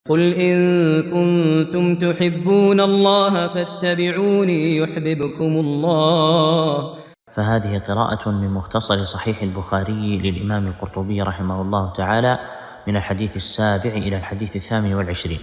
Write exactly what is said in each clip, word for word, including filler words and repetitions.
قل إن كنتم تحبون الله فاتبعوني يحببكم الله. فهذه قراءة من مختصر صحيح البخاري للإمام القرطبي رحمه الله تعالى من الحديث السابع إلى الحديث الثامن والعشرين.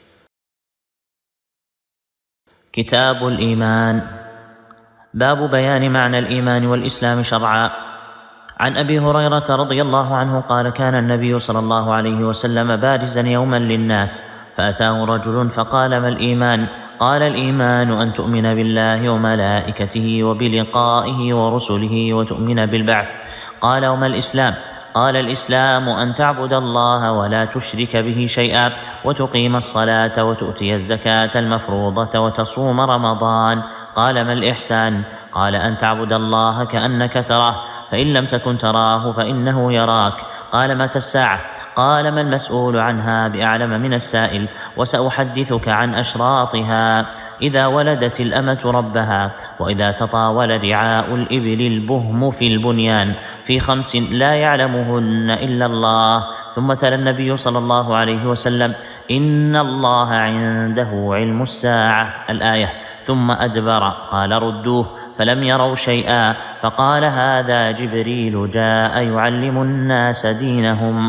كتاب الإيمان. باب بيان معنى الإيمان والإسلام شرعا. عن أبي هريرة رضي الله عنه قال: كان النبي صلى الله عليه وسلم بارزا يوما للناس، فأتاه رجل فقال: ما الإيمان؟ قال: الإيمان أن تؤمن بالله وملائكته وبلقائه ورسله وتؤمن بالبعث. قال: وما الإسلام؟ قال: الإسلام أن تعبد الله ولا تشرك به شيئا، وتقيم الصلاة وتؤتي الزكاة المفروضة وتصوم رمضان. قال: ما الإحسان؟ قال: أن تعبد الله كأنك تراه، فإن لم تكن تراه فإنه يراك. قال: متى الساعة؟ قال: ما المسؤول عنها بأعلم من السائل، وسأحدثك عن أشراطها: إذا ولدت الأمة ربها، وإذا تطاول رعاء الإبل البهم في البنيان، في خمس لا يعلمهن إلا الله. ثم تلا النبي صلى الله عليه وسلم: إن الله عنده علم الساعة الآية، ثم أدبر. قال: ردوه، فلم يروا شيئا. فقال: هذا جبريل جاء يعلم الناس دينهم.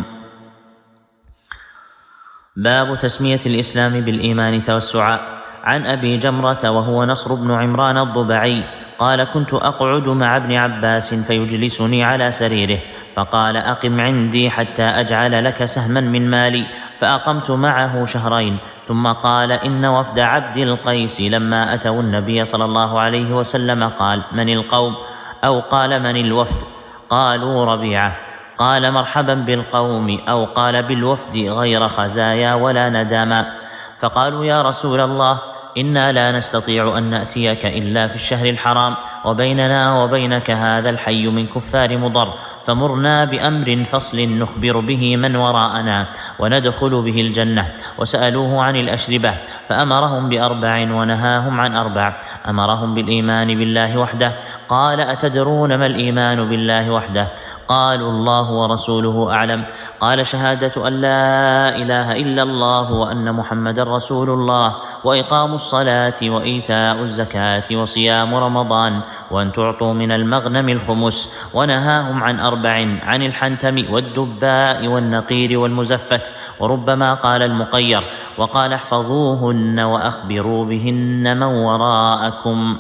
باب تسمية الإسلام بالإيمان توسعا. عن أبي جمرة وهو نصر بن عمران الضبعي قال: كنت أقعد مع ابن عباس فيجلسني على سريره، فقال: أقم عندي حتى أجعل لك سهما من مالي. فأقمت معه شهرين، ثم قال: إن وفد عبد القيس لما أتوا النبي صلى الله عليه وسلم قال: من القوم؟ أو قال: من الوفد؟ قالوا: ربيعة. قال: مرحبا بالقوم، أو قال: بالوفد غير خزايا ولا نداما. فقالوا: يا رسول الله، إنا لا نستطيع أن نأتيك إلا في الشهر الحرام، وبيننا وبينك هذا الحي من كفار مضر، فمرنا بأمر فصل نخبر به من وراءنا وندخل به الجنة. وسألوه عن الأشربة فأمرهم بأربع ونهاهم عن أربع. أمرهم بالإيمان بالله وحده. قال: أتدرون ما الإيمان بالله وحده؟ قالوا: الله ورسوله أعلم. قال: شهادة أن لا إله إلا الله وأن محمد رسول الله، وإقام الصلاة وإيتاء الزكاة وصيام رمضان، وأن تعطوا من المغنم الخمس. ونهاهم عن أربع: عن الحنتم والدباء والنقير والمزفت. وربما قال المقير، وقال: احفظوهن وأخبروا بهن من وراءكم.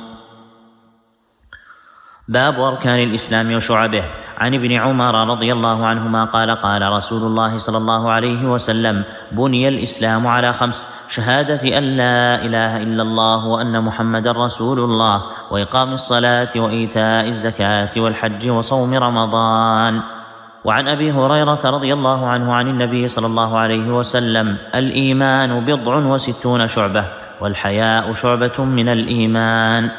باب أركان الإسلام وشعبه. عن ابن عمر رضي الله عنهما قال: قال رسول الله صلى الله عليه وسلم: بني الإسلام على خمس: شهادة أن لا إله إلا الله وأن محمد رسول الله، وإقام الصلاة وإيتاء الزكاة والحج وصوم رمضان. وعن أبي هريرة رضي الله عنه عن النبي صلى الله عليه وسلم: الإيمان بضع وستون شعبة، والحياء شعبة من الإيمان.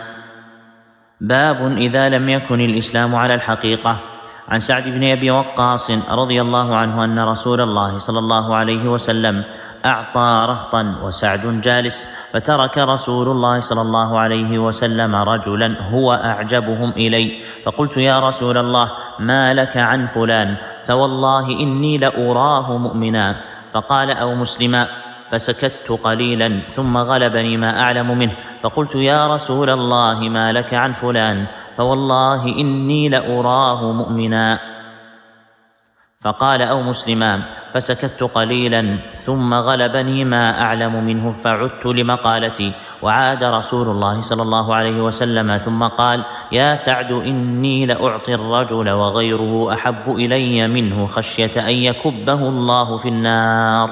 باب إذا لم يكن الإسلام على الحقيقة. عن سعد بن أبي وقاص رضي الله عنه أن رسول الله صلى الله عليه وسلم أعطى رهطا وسعد جالس، فترك رسول الله صلى الله عليه وسلم رجلا هو أعجبهم إلي، فقلت: يا رسول الله، ما لك عن فلان؟ فوالله إني لأراه مؤمنا. فقال: أو مسلما. فسكت قليلا، ثم غلبني ما أعلم منه، فقلت: يا رسول الله، ما لك عن فلان؟ فوالله إني لأراه مؤمنا. فقال: أو مسلما. فسكت قليلا، ثم غلبني ما أعلم منه، فعدت لمقالتي. وعاد رسول الله صلى الله عليه وسلم ثم قال: يا سعد، إني لأعطي الرجل وغيره أحب إلي منه، خشية أن يكبه الله في النار.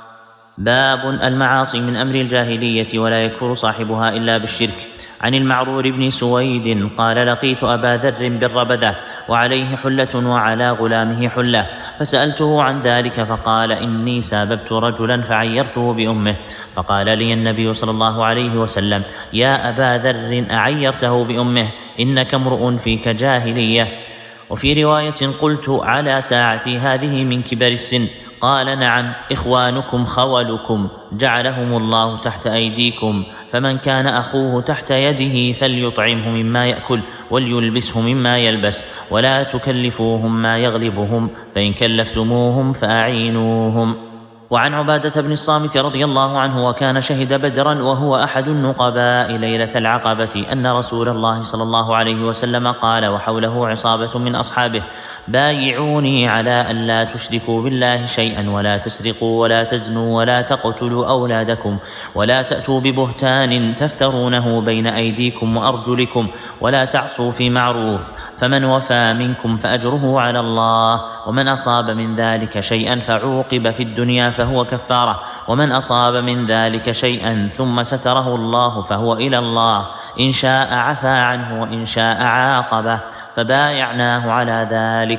باب المعاصي من أمر الجاهلية، ولا يكفر صاحبها إلا بالشرك. عن المعرور بن سويد قال: لقيت أبا ذر بالربذة، وعليه حلة وعلى غلامه حلة، فسألته عن ذلك، فقال: إني ساببت رجلا فعيرته بأمه. فقال لي النبي صلى الله عليه وسلم: يا أبا ذر، أعيرته بأمه؟ إنك امرؤ فيك جاهلية. وفي رواية: قلت: على ساعتي هذه من كبر السن؟ قال: نعم، إخوانكم خولكم، جعلهم الله تحت أيديكم، فمن كان أخوه تحت يده فليطعمه مما يأكل وليلبسه مما يلبس، ولا تكلفوهم ما يغلبهم، فإن كلفتموهم فأعينوهم. وعن عبادة بن الصامت رضي الله عنه وكان شهد بدرا وهو أحد النقباء ليلة العقبة أن رسول الله صلى الله عليه وسلم قال وحوله عصابة من أصحابه: بايعوني على أن لا تشركوا بالله شيئا ولا تسرقوا ولا تزنوا ولا تقتلوا أولادكم ولا تأتوا ببهتان تفترونه بين أيديكم وأرجلكم ولا تعصوا في معروف، فمن وفى منكم فأجره على الله، ومن أصاب من ذلك شيئا فعوقب في الدنيا فهو كفارة، ومن أصاب من ذلك شيئا ثم ستره الله فهو إلى الله، إن شاء عفى عنه وإن شاء عاقبه، فبايعناه على ذلك.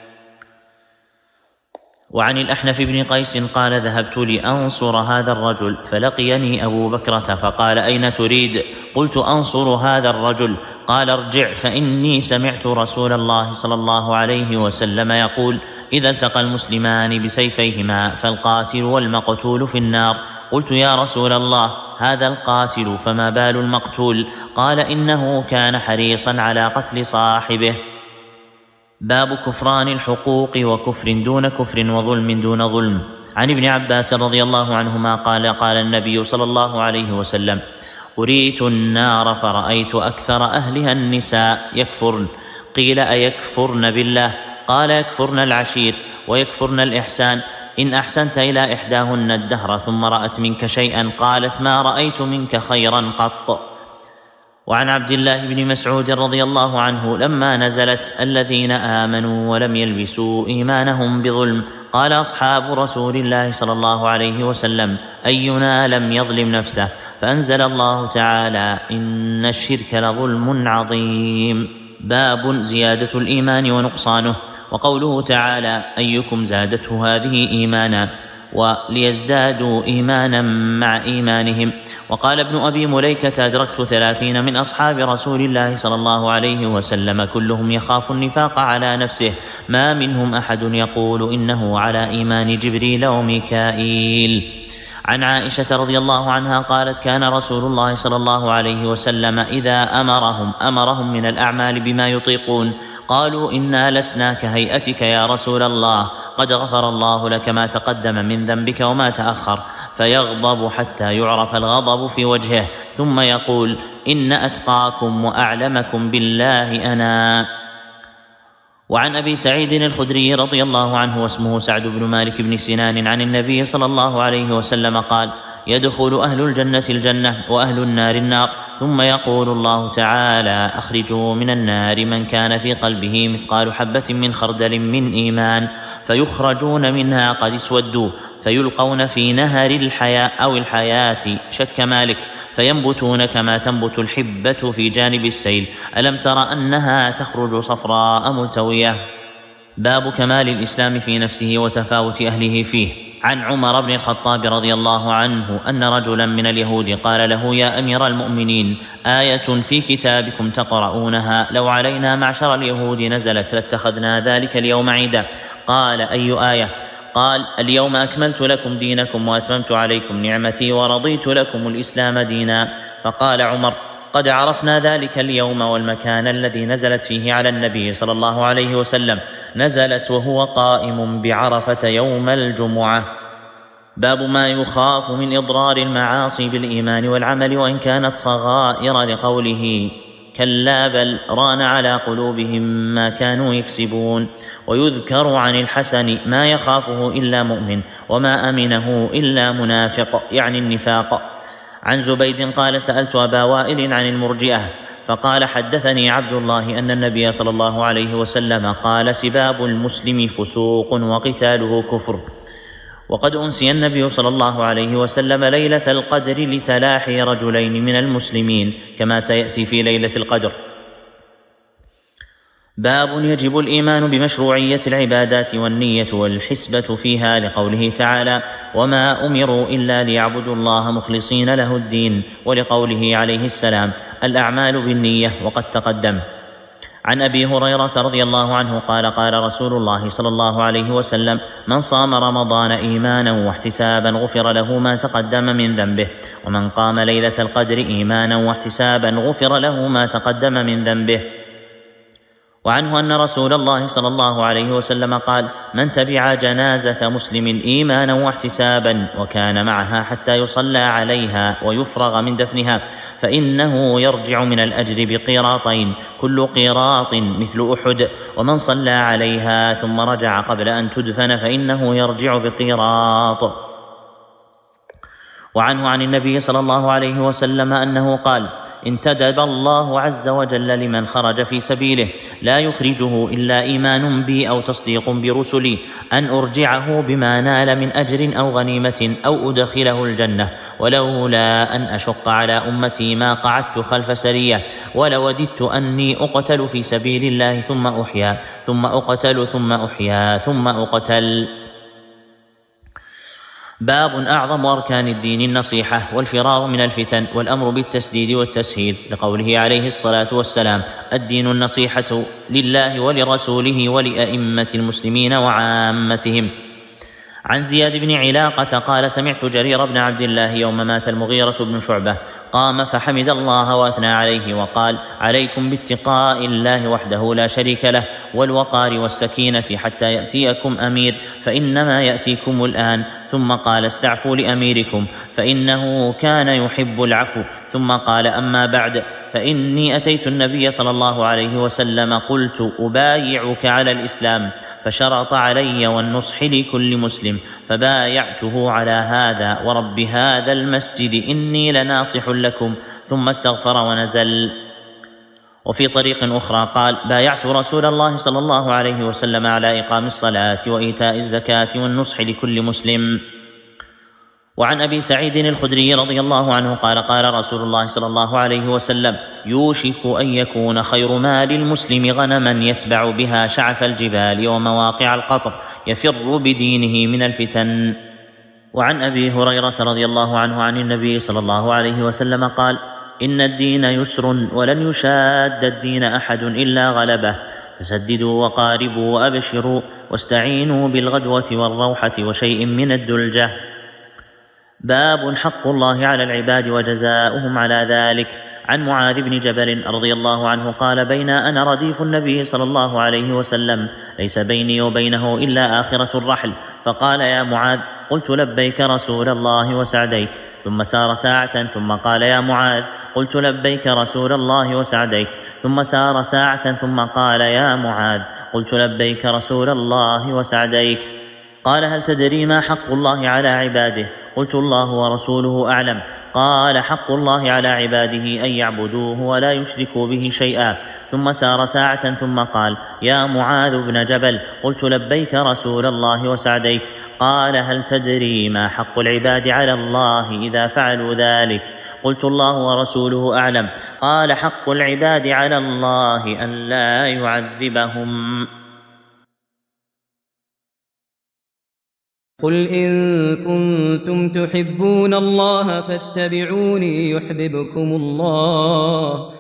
وعن الأحنف بن قيس قال: ذهبت لأنصر هذا الرجل فلقيني أبو بكرة فقال: أين تريد؟ قلت: أنصر هذا الرجل. قال: ارجع فإني سمعت رسول الله صلى الله عليه وسلم يقول: إذا التقى المسلمان بسيفيهما فالقاتل والمقتول في النار. قلت: يا رسول الله، هذا القاتل فما بال المقتول؟ قال: إنه كان حريصا على قتل صاحبه. باب كفران الحقوق وكفر دون كفر وظلم دون ظلم. عن ابن عباس رضي الله عنهما قال: قال النبي صلى الله عليه وسلم: أريت النار فرأيت أكثر أهلها النساء يكفرن. قيل: أيكفرن بالله؟ قال: يكفرن العشير ويكفرن الإحسان. إن أحسنت إلى إحداهن الدهر ثم رأت منك شيئا قالت: ما رأيت منك خيرا قط. وعن عبد الله بن مسعود رضي الله عنه لما نزلت: الذين آمنوا ولم يلبسوا إيمانهم بظلم، قال أصحاب رسول الله صلى الله عليه وسلم: أينا لم يظلم نفسه؟ فأنزل الله تعالى: إن الشرك لظلم عظيم. باب زيادة الإيمان ونقصانه. وقوله تعالى: أيكم زادته هذه إيمانا، وليزدادوا إيمانا مع إيمانهم. وقال ابن أبي مليكة: أدركت ثلاثين من أصحاب رسول الله صلى الله عليه وسلم كلهم يخاف النفاق على نفسه، ما منهم أحد يقول إنه على إيمان جبريل وميكائيل. عن عائشة رضي الله عنها قالت: كان رسول الله صلى الله عليه وسلم إذا أمرهم أمرهم من الأعمال بما يطيقون، قالوا: إنا لسنا كهيئتك يا رسول الله، قد غفر الله لك ما تقدم من ذنبك وما تأخر، فيغضب حتى يعرف الغضب في وجهه، ثم يقول: إن أتقاكم وأعلمكم بالله أنا. وعن أبي سعيد الخدري رضي الله عنه واسمه سعد بن مالك بن سنان عن النبي صلى الله عليه وسلم قال: يدخل أهل الجنة الجنة وأهل النار النار، ثم يقول الله تعالى: أخرجوا من النار من كان في قلبه مثقال حبة من خردل من إيمان، فيخرجون منها قد اسودوا، فيلقون في نهر الحياة أو الحياة شك مالك، فينبتون كما تنبت الحبة في جانب السيل، ألم تر أنها تخرج صفراء ملتوية. باب كمال الإسلام في نفسه وتفاوت أهله فيه. عن عمر بن الخطاب رضي الله عنه أن رجلا من اليهود قال له: يا أمير المؤمنين، آية في كتابكم تقرؤونها لو علينا معشر اليهود نزلت لاتخذنا ذلك اليوم عيدا. قال: أي آية؟ قال: اليوم أكملت لكم دينكم وأتممت عليكم نعمتي ورضيت لكم الإسلام دينا. فقال عمر: قد عرفنا ذلك اليوم والمكان الذي نزلت فيه على النبي صلى الله عليه وسلم، نزلت وهو قائم بعرفة يوم الجمعة. باب ما يخاف من إضرار المعاصي بالإيمان والعمل وإن كانت صغائر، لقوله: كلا بل ران على قلوبهم ما كانوا يكسبون. ويذكر عن الحسن: ما يخافه إلا مؤمن وما أمنه إلا منافق، يعني النفاق. عن زبيد قال: سألت أبا وائل عن المرجئة فقال: حدثني عبد الله أن النبي صلى الله عليه وسلم قال: سباب المسلم فسوق وقتاله كفر. وقد أنسي النبي صلى الله عليه وسلم ليلة القدر لتلاحي رجلين من المسلمين كما سيأتي في ليلة القدر. باب يجب الإيمان بمشروعية العبادات والنية والحسبة فيها، لقوله تعالى: وما أمروا إلا ليعبدوا الله مخلصين له الدين، ولقوله عليه السلام: الأعمال بالنية، وقد تقدم. عن أبي هريرة رضي الله عنه قال: قال رسول الله صلى الله عليه وسلم: من صام رمضان إيمانا واحتسابا غفر له ما تقدم من ذنبه، ومن قام ليلة القدر إيمانا واحتسابا غفر له ما تقدم من ذنبه. وعنه أن رسول الله صلى الله عليه وسلم قال: من تبع جنازة مسلم إيمانا واحتسابا وكان معها حتى يصلى عليها ويفرغ من دفنها فإنه يرجع من الأجر بقيراطين، كل قيراط مثل أحد، ومن صلى عليها ثم رجع قبل أن تدفن فإنه يرجع بقيراط. وعنه عن النبي صلى الله عليه وسلم أنه قال: انتدب الله عز وجل لمن خرج في سبيله لا يخرجه إلا إيمان بي أو تصديق برسلي أن أرجعه بما نال من أجر أو غنيمة أو أدخله الجنة، ولولا أن أشق على أمتي ما قعدت خلف سرية، ولوددت أني أقتل في سبيل الله ثم أحيا ثم أقتل ثم أحيا ثم أقتل. باب أعظم أركان الدين النصيحة والفرار من الفتن والأمر بالتسديد والتسهيل، لقوله عليه الصلاة والسلام: الدين النصيحة لله ولرسوله ولأئمة المسلمين وعامتهم. عن زياد بن علاقة قال: سمعت جرير بن عبد الله يوم مات المغيرة بن شعبة قام فحمد الله وأثنى عليه وقال: عليكم باتقاء الله وحده لا شريك له والوقار والسكينة حتى يأتيكم أمير، فإنما يأتيكم الآن. ثم قال: استعفوا لأميركم فإنه كان يحب العفو. ثم قال: أما بعد، فإني أتيت النبي صلى الله عليه وسلم قلت: أبايعك على الإسلام، فشرط علي والنصح لكل مسلم، فبايعته على هذا ورب هذا المسجد إني لناصح لكم، ثم استغفر ونزل. وفي طريق أخرى قال: بايعت رسول الله صلى الله عليه وسلم على إقام الصلاة وإيتاء الزكاة والنصح لكل مسلم. وعن أبي سعيد الخدري رضي الله عنه قال: قال رسول الله صلى الله عليه وسلم: يوشك أن يكون خير مال المسلم غنما يتبع بها شعف الجبال ومواقع القطر يفر بدينه من الفتن. وعن أبي هريرة رضي الله عنه عن النبي صلى الله عليه وسلم قال: إن الدين يسر ولن يشاد الدين أحد إلا غلبه، فسددوا وقاربوا وأبشروا واستعينوا بالغدوة والروحة وشيء من الدلجة. باب حق الله على العباد وجزاؤهم على ذلك. عن معاذ بن جبل رضي الله عنه قال: بين أنا رديف النبي صلى الله عليه وسلم ليس بيني وبينه إلا آخرة الرحل، فقال: يا معاذ. قلت: لبيك رسول الله وسعديك. ثم سار ساعة ثم قال: يا معاذ. قلت: لبيك رسول الله وسعديك. ثم سار ساعة ثم قال: يا معاذ. قلت: لبيك رسول الله وسعديك. قال: هل تدري ما حق الله على عباده؟ قلت: الله ورسوله أعلم. قال: حق الله على عباده أن يعبدوه ولا يشركوا به شيئا. ثم سار ساعة ثم قال: يا معاذ بن جبل. قلت: لبيك رسول الله وسعديك. قال: هل تدري ما حق العباد على الله إذا فعلوا ذلك؟ قلت: الله ورسوله أعلم. قال: حق العباد على الله أن لا يعذبهم. قل إن كنتم تحبون الله فاتبعوني يحببكم الله